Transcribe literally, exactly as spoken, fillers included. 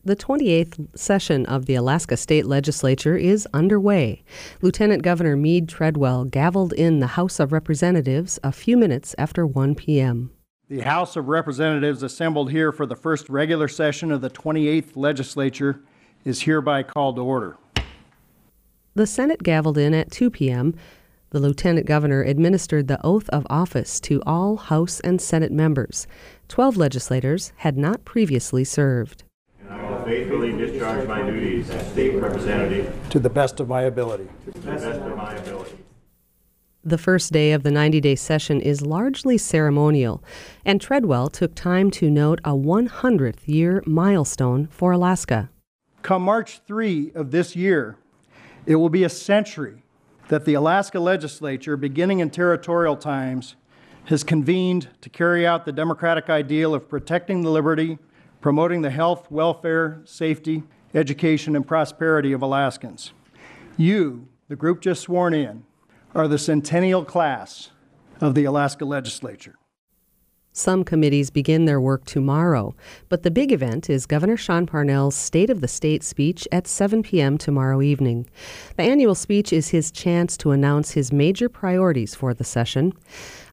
The twenty-eighth session of the Alaska State Legislature is underway. Lieutenant Governor Mead Treadwell gavelled in the House of Representatives a few minutes after one p.m. The House of Representatives assembled here for the first regular session of the twenty-eighth Legislature is hereby called to order. The Senate gavelled in at two p.m. The Lieutenant Governor administered the oath of office to all House and Senate members. Twelve legislators had not previously served. And I will faithfully discharge my duties as State Representative To the best of my ability. to the best of my ability. The first day of the ninety-day session is largely ceremonial, and Treadwell took time to note a one hundredth year milestone for Alaska. Come March third of this year, it will be a century that the Alaska Legislature, beginning in territorial times, has convened to carry out the democratic ideal of protecting the liberty, promoting the health, welfare, safety, education, and prosperity of Alaskans. You, the group just sworn in, are the centennial class of the Alaska Legislature. Some committees begin their work tomorrow, but the big event is Governor Sean Parnell's State of the State speech at seven p.m. tomorrow evening. The annual speech is his chance to announce his major priorities for the session.